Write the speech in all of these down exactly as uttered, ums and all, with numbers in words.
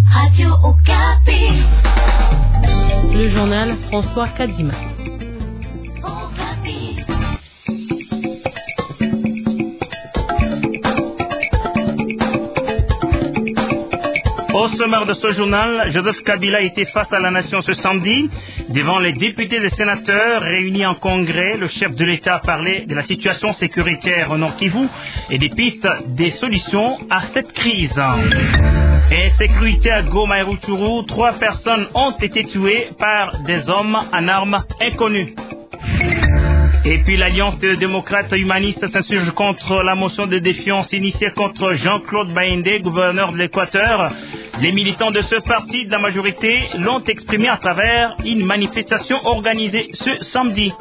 Radio Okapi. Le journal François Kadima. Okapi. Au sommaire de ce journal, Joseph Kabila était face à la nation ce samedi. Devant les députés et sénateurs réunis en congrès, le chef de l'État a parlé de la situation sécuritaire au Nord Kivu et des pistes des solutions à cette crise. Insécurité à Goma et Rutshuru, trois personnes ont été tuées par des hommes en armes inconnues. Et puis l'Alliance des démocrates humanistes s'insurge contre la motion de défiance initiée contre Jean-Claude Baïndé, gouverneur de l'Équateur. Les militants de ce parti de la majorité l'ont exprimé à travers une manifestation organisée ce samedi.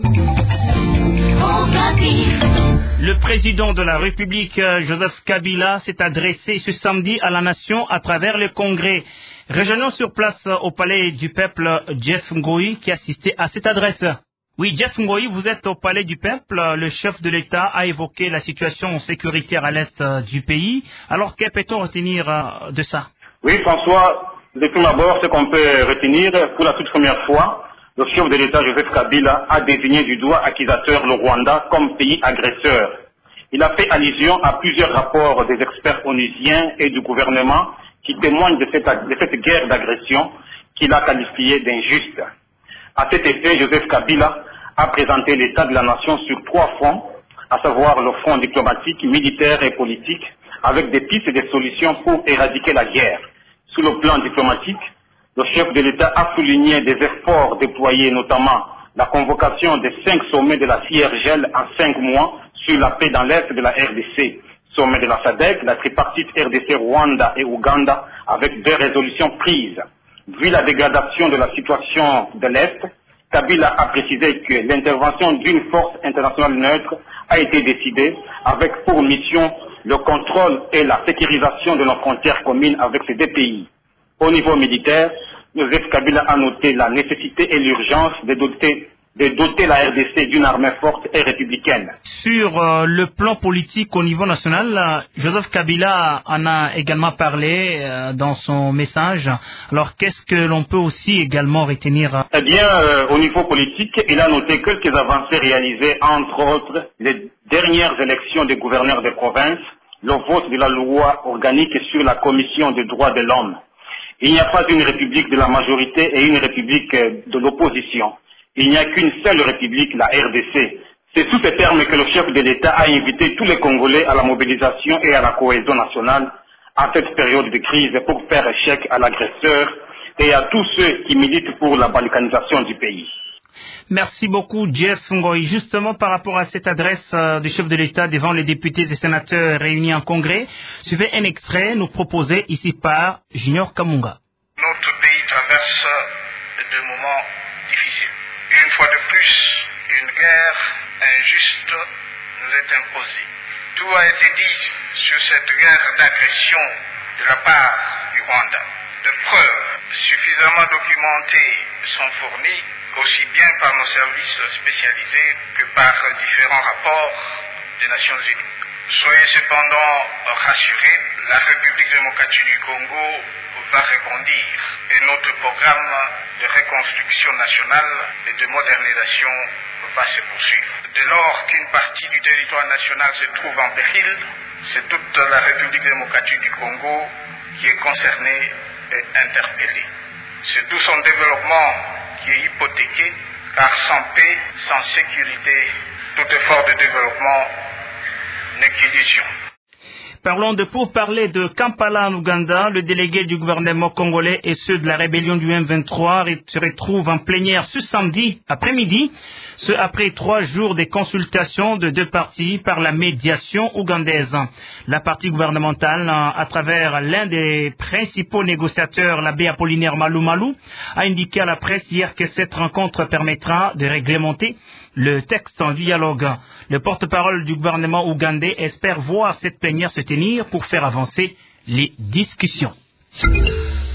Le président de la République, Joseph Kabila, s'est adressé ce samedi à la nation à travers le congrès. Rejoignons sur place au palais du peuple Jeff Ngoyi qui assistait à cette adresse. Oui, Jeff Ngoyi, vous êtes au palais du peuple. Le chef de l'État a évoqué la situation sécuritaire à l'est du pays. Alors, que peut-on retenir de ça? Oui, François, depuis d'abord, ce qu'on peut retenir, pour la toute première fois, le chef de l'État, Joseph Kabila, a désigné du doigt accusateur le Rwanda comme pays agresseur. Il a fait allusion à plusieurs rapports des experts onusiens et du gouvernement qui témoignent de cette, de cette guerre d'agression qu'il a qualifiée d'injuste. À cet effet, Joseph Kabila a présenté l'état de la nation sur trois fronts, à savoir le front diplomatique, militaire et politique, avec des pistes et des solutions pour éradiquer la guerre. Sur le plan diplomatique, le chef de l'État a souligné des efforts déployés, notamment la convocation des cinq sommets de la C I R G L en cinq mois sur la paix dans l'Est de la R D C. Sommet de la SADC, la tripartite R D C, Rwanda et Ouganda, avec deux résolutions prises. Vu la dégradation de la situation de l'Est, Kabila a précisé que l'intervention d'une force internationale neutre a été décidée avec pour mission le contrôle et la sécurisation de nos frontières communes avec ces deux pays. Au niveau militaire, Joseph Kabila a noté la nécessité et l'urgence de doter, de doter la R D C d'une armée forte et républicaine. Sur euh, le plan politique au niveau national, euh, Joseph Kabila en a également parlé euh, dans son message. Alors qu'est-ce que l'on peut aussi également retenir? Eh bien, euh, au niveau politique, il a noté quelques avancées réalisées, entre autres les dernières élections des gouverneurs des provinces, le vote de la loi organique sur la commission des droits de l'homme. Il n'y a pas une république de la majorité et une république de l'opposition. Il n'y a qu'une seule république, la R D C. C'est sous ces termes que le chef de l'État a invité tous les Congolais à la mobilisation et à la cohésion nationale à cette période de crise pour faire échec à l'agresseur et à tous ceux qui militent pour la balkanisation du pays. Merci beaucoup, Jeff Ngoyi. Justement, par rapport à cette adresse euh, du chef de l'État devant les députés et sénateurs réunis en congrès, suivez un extrait nous proposé ici par Junior Kamunga. Notre pays traverse des moments difficiles. Une fois de plus, une guerre injuste nous est imposée. Tout a été dit sur cette guerre d'agression de la part du Rwanda. De preuves suffisamment documentées sont fournies aussi bien par nos services spécialisés que par différents rapports des Nations Unies. Soyez cependant rassurés, la République démocratique du Congo va rebondir et notre programme de reconstruction nationale et de modernisation va se poursuivre. Dès lors qu'une partie du territoire national se trouve en péril, c'est toute la République démocratique du Congo qui est concernée et interpellée. C'est tout son développement qui est hypothéqué, car sans paix, sans sécurité, tout effort de développement n'est qu'illusion. Parlons de pour parler de Kampala en Ouganda. Le délégué du gouvernement congolais et ceux de la rébellion du M vingt-trois se retrouvent en plénière ce samedi après-midi, ce après trois jours de consultations de deux parties par la médiation ougandaise. La partie gouvernementale, à travers l'un des principaux négociateurs, l'abbé Apollinaire Malou Malou, a indiqué à la presse hier que cette rencontre permettra de réglementer le texte en dialogue. Le porte-parole du gouvernement ougandais espère voir cette plénière se tenir pour faire avancer les discussions.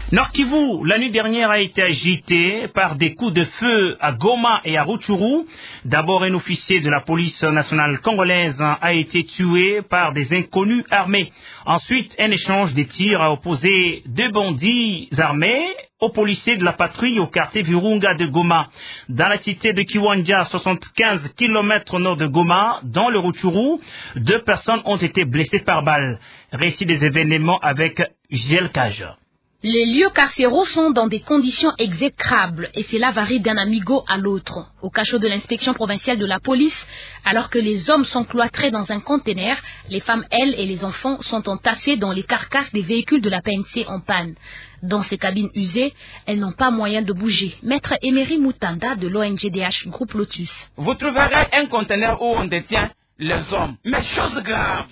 Nord Kivu, la nuit dernière a été agitée par des coups de feu à Goma et à Rutshuru. D'abord, un officier de la police nationale congolaise a été tué par des inconnus armés. Ensuite, un échange de tirs a opposé deux bandits armés aux policiers de la patrouille au quartier Virunga de Goma. Dans la cité de Kiwanja, soixante-quinze kilomètres au nord de Goma, dans le Rutshuru, deux personnes ont été blessées par balle. Récit des événements avec Giel Cage. Les lieux carcéraux sont dans des conditions exécrables et cela varie d'un amigo à l'autre. Au cachot de l'inspection provinciale de la police, alors que les hommes sont cloîtrés dans un conteneur, les femmes, elles, et les enfants sont entassés dans les carcasses des véhicules de la P N C en panne. Dans ces cabines usées, elles n'ont pas moyen de bouger. Maître Emery Moutanda de l'O N G D H Groupe Lotus. Vous trouverez un conteneur où on détient les hommes. Mais chose grave.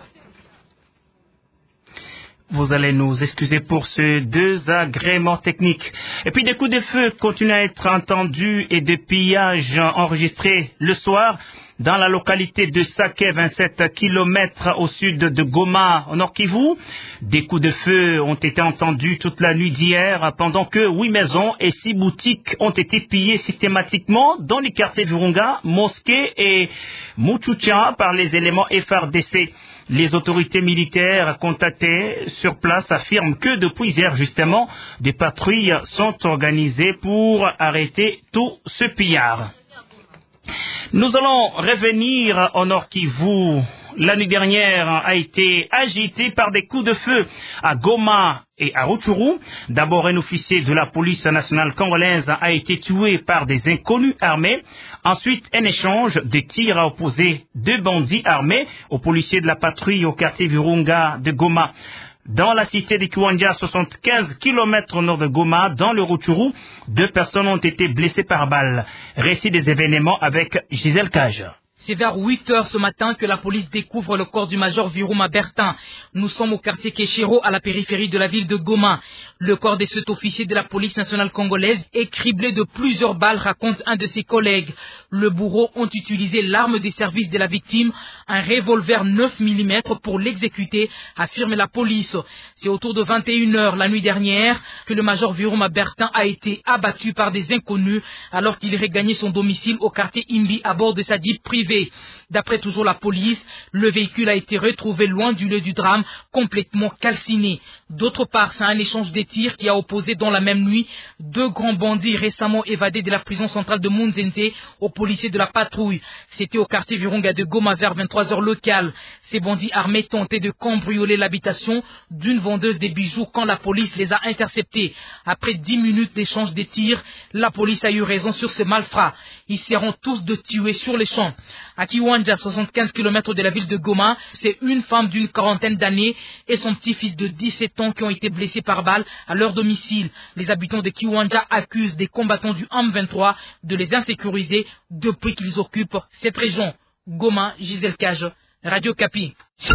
Vous allez nous excuser pour ce désagrément technique. Et puis des coups de feu continuent à être entendus et des pillages enregistrés le soir dans la localité de Saké, vingt-sept kilomètres au sud de Goma, au Nord Kivu. Des coups de feu ont été entendus toute la nuit d'hier pendant que huit maisons et six boutiques ont été pillées systématiquement dans les quartiers Virunga, Mosquée et Muchucha par les éléments F R D C. Les autorités militaires contactées sur place affirment que depuis hier, justement, des patrouilles sont organisées pour arrêter tout ce pillard. Nous allons revenir au Nord Kivu. La nuit dernière a été agitée par des coups de feu à Goma et à Rutshuru. D'abord, un officier de la police nationale congolaise a été tué par des inconnus armés. Ensuite, un échange de tirs a opposé deux bandits armés aux policiers de la patrouille au quartier Virunga de Goma. Dans la cité de Kiwanja, soixante-quinze kilomètres au nord de Goma, dans le Rutshuru, deux personnes ont été blessées par balle. Récit des événements avec Gisèle Cage. C'est vers huit heures ce matin que la police découvre le corps du major Viruma Bertin. Nous sommes au quartier Keshiro, à la périphérie de la ville de Goma. Le corps de cet officier de la police nationale congolaise est criblé de plusieurs balles, raconte un de ses collègues. Le bourreau ont utilisé l'arme des services de la victime, un revolver neuf millimètres pour l'exécuter, affirme la police. C'est autour de vingt et une heures la nuit dernière que le major Viruma Bertin a été abattu par des inconnus alors qu'il regagnait son domicile au quartier Imbi à bord de sa Jeep privée. D'après toujours la police, le véhicule a été retrouvé loin du lieu du drame, complètement calciné. D'autre part, c'est un échange de tirs qui a opposé dans la même nuit deux grands bandits récemment évadés de la prison centrale de Munzenze aux policiers de la patrouille. C'était au quartier Virunga de Goma vers vingt-trois heures locales. Ces bandits armés tentaient de cambrioler l'habitation d'une vendeuse de bijoux quand la police les a interceptés. Après dix minutes d'échange de tirs, la police a eu raison sur ces malfrats. Ils seront tous de tuer sur les champs. À Kiwanja, soixante-quinze kilomètres de la ville de Goma, c'est une femme d'une quarantaine d'années et son petit-fils de dix-sept ans qui ont été blessés par balle à leur domicile. Les habitants de Kiwanja accusent des combattants du M vingt-trois de les insécuriser depuis qu'ils occupent cette région. Goma, Gisèle Cage, Radio Kapi.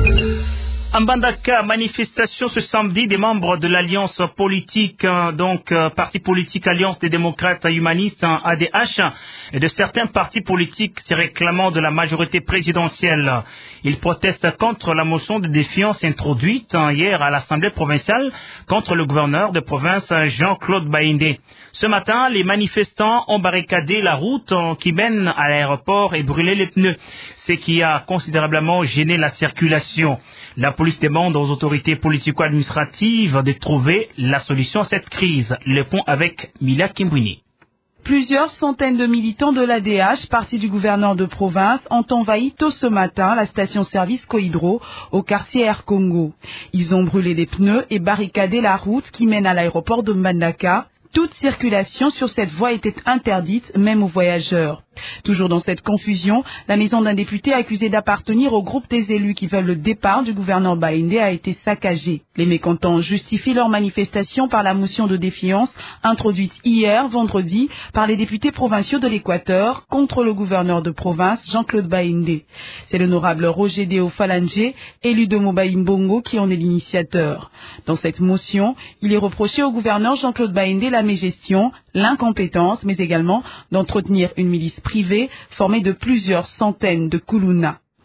En Mbandaka, manifestation ce samedi des membres de l'alliance politique, donc euh, parti politique Alliance des démocrates humanistes, A D H, et de certains partis politiques se réclamant de la majorité présidentielle. Ils protestent contre la motion de défiance introduite hier à l'Assemblée provinciale contre le gouverneur de province Jean-Claude Baïndé. Ce matin, les manifestants ont barricadé la route qui mène à l'aéroport et brûlé les pneus, ce qui a considérablement gêné la circulation. La police demande aux autorités politico-administratives de trouver la solution à cette crise. Le pont avec Mila Kimbwini. Plusieurs centaines de militants de l'A D H, parti du gouverneur de province, ont envahi tôt ce matin la station-service Cohydro au quartier Air Congo. Ils ont brûlé des pneus et barricadé la route qui mène à l'aéroport de Mbandaka. Toute circulation sur cette voie était interdite, même aux voyageurs. Toujours dans cette confusion, la maison d'un député accusé d'appartenir au groupe des élus qui veulent le départ du gouverneur Baïndé a été saccagée. Les mécontents justifient leur manifestation par la motion de défiance introduite hier, vendredi, par les députés provinciaux de l'Équateur contre le gouverneur de province Jean-Claude Baïndé. C'est l'honorable Roger Deo Falangé, élu de Mobaïmbongo, qui en est l'initiateur. Dans cette motion, il est reproché au gouverneur Jean-Claude Baïndé la mégestion, l'incompétence, mais également d'entretenir une milice privée formée de plusieurs centaines de Koulouna.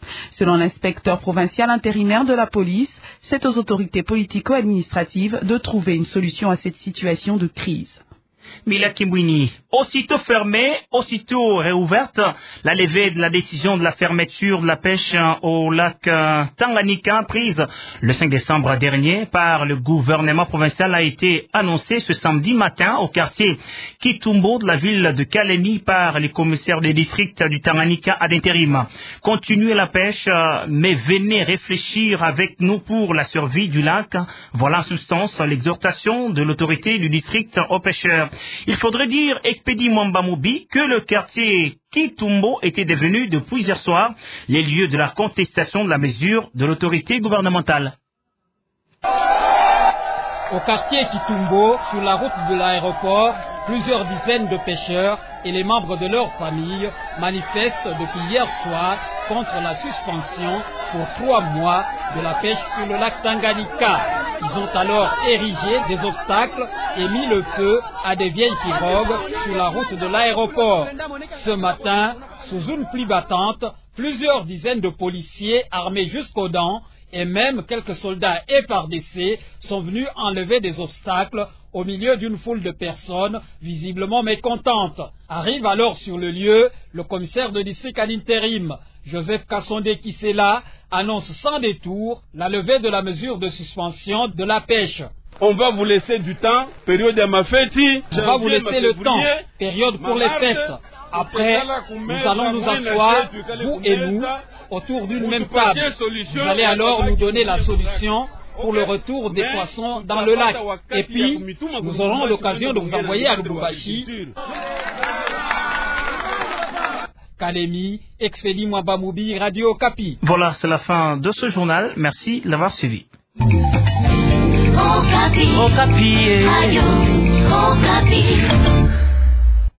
Selon l'inspecteur provincial intérimaire de la police, c'est aux autorités politico-administratives de trouver une solution à cette situation de crise. Mila Kimbwini, aussitôt fermée, aussitôt réouverte, la levée de la décision de la fermeture de la pêche au lac Tanganyika prise le cinq décembre dernier par le gouvernement provincial a été annoncée ce samedi matin au quartier Kitumbo de la ville de Kalemi par les commissaires des districts du Tanganyika ad intérim. Continuez la pêche, mais venez réfléchir avec nous pour la survie du lac. Voilà en substance l'exhortation de l'autorité du district aux pêcheurs. Il faudrait dire, Expédie Mwambamoubi, que le quartier Kitumbo était devenu depuis hier soir les lieux de la contestation de la mesure de l'autorité gouvernementale. Au quartier Kitumbo, sur la route de l'aéroport, plusieurs dizaines de pêcheurs et les membres de leur famille manifestent depuis hier soir contre la suspension pour trois mois de la pêche sur le lac Tanganyika. Ils ont alors érigé des obstacles et mis le feu à des vieilles pirogues sur la route de l'aéroport. Ce matin, sous une pluie battante, plusieurs dizaines de policiers armés jusqu'aux dents et même quelques soldats épardessés sont venus enlever des obstacles au milieu d'une foule de personnes visiblement mécontentes. Arrive alors sur le lieu le commissaire de district à l'intérim, Joseph Kassondé Kisela, annonce sans détour la levée de la mesure de suspension de la pêche. On va vous laisser du temps, période de ma fête. On va vous laisser le temps, période pour les fêtes. Après, nous allons nous asseoir, vous et nous, autour d'une même table. Vous allez alors nous donner la solution pour le retour des poissons dans le lac. Et puis, nous aurons l'occasion de vous envoyer à Lubumbashi. Kalemi, Expédie Mwambamoubi, Radio Okapi. Voilà, c'est la fin de ce journal. Merci de l'avoir suivi. Okapi. Okapi. Radio Okapi.